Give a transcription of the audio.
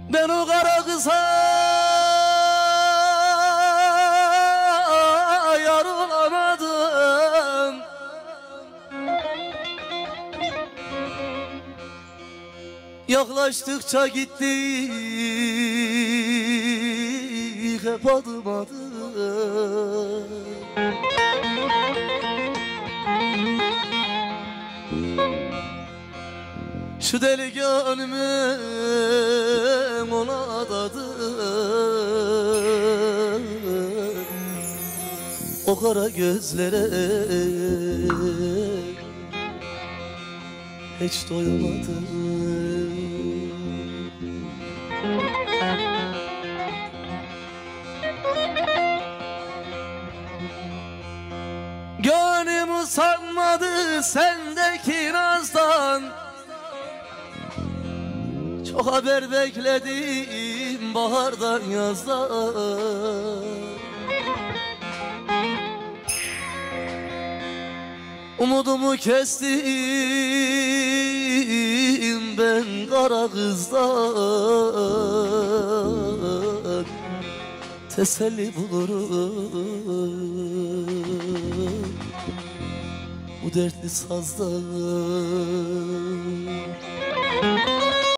Ben o kara kıza yar olamadım. Yaklaştıkça gitti hep adım adım. Şu deli gönlümüm ona adadım. O kara gözlere hiç doyamadım. Gönlüm usanmadı sendeki nazdan. Çok haber bekledim bahardan yazdan. Umudumu kestim ben kara kızdan. Teselli bulurum bu dertli sazdan.